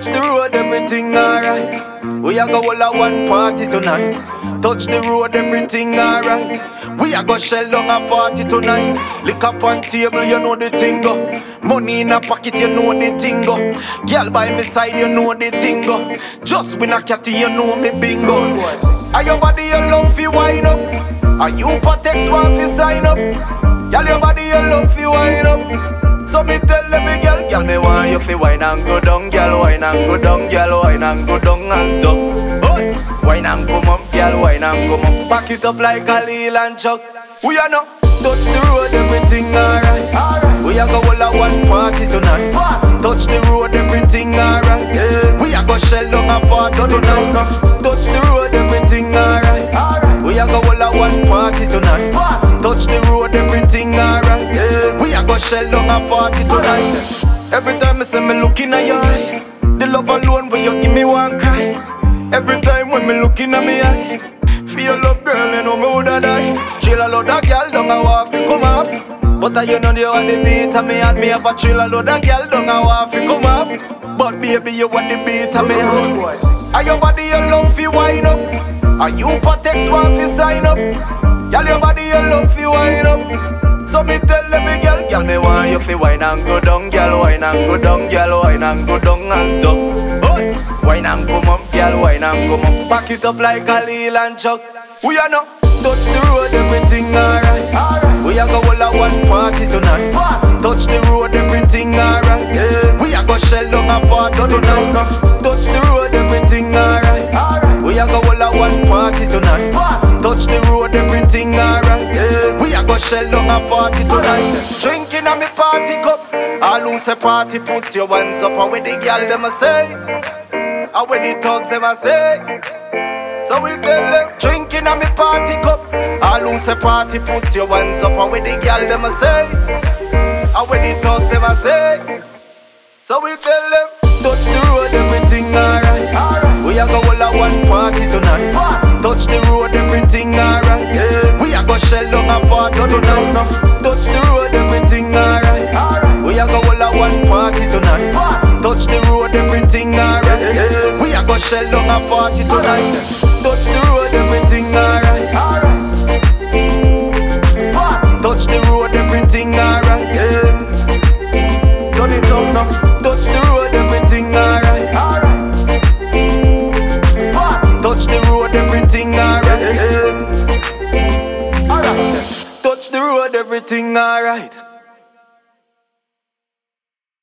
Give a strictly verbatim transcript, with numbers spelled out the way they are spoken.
Touch the road, everything alright. We a go all a one party tonight. Touch the road, everything alright. We a go shell down a party tonight. Lick up on table, you know the thing go. Money in a pocket, you know the thing go. Girl by my side, you know the thing go. Just win a catty, you know me bingo. Are your body you love fi wine up? Are you Patex want fi sign up? Girl your body you love fi wine up. So me tell every girl, girl me want you fi wine and go down, girl wine and go down, girl wine and go down and stuff. Oi, wine and come up, girl wine and come up. Back it up like a Lil and Chuck. We are not touch the road, everything alright. We are go all a one party tonight. Touch the road, everything alright. We are go shell down a party tonight. Touch the road, everything alright. We are go all a one party tonight. Touch the road, everything alright. We are go shell down a party tonight. Every time I say me looking at your eye, the love alone when you give me one cry. Every time when me looking at me eye, feel love girl, you know me woulda die. Chill a load of girl, don't a want fi come off. But I you know you want the beat and me and me have a chill a load of girl, don't a want fi come off. But baby you want the beat and me have. Are your body you love fi wine up? Are you Patex want fi sign up? Girl your body you love fi wine up. So me tell every girl, girl me want you fi wine and go down, girl wine and go down, girl wine and go down and stuff. Oi, wine and come up, girl wine and come up. Back it up like a Lil and Chuck. We are not touch the road, everything alright. We are go all a one party tonight. Touch the road, everything alright. We are go shell down a party tonight. Touch the road, everything alright. We are go all a one party tonight. Touch the road, everything alright. We are go shell down a party tonight. Drinking on me party cup. All who say party, put your hands up. And where the girl them a say, and where the thugs them a say. So we tell them, drinking on me party cup. All who say party, put your hands up. And where the girl them a say, and where the thugs them a say. So we tell them, touch the road, everything alright. We are go all a one party tonight. Touch the road, everything alright. We are go shell down a party tonight. Touch the road, everything alright. We are go all a one party tonight. Touch the road, everything alright. We are go shell down a party tonight. Touch the road, everything alright. Touch the road, everything alright. Turn it down now. Touch the road, everything alright. Touch the road, everything alright. Touch the road, everything alright.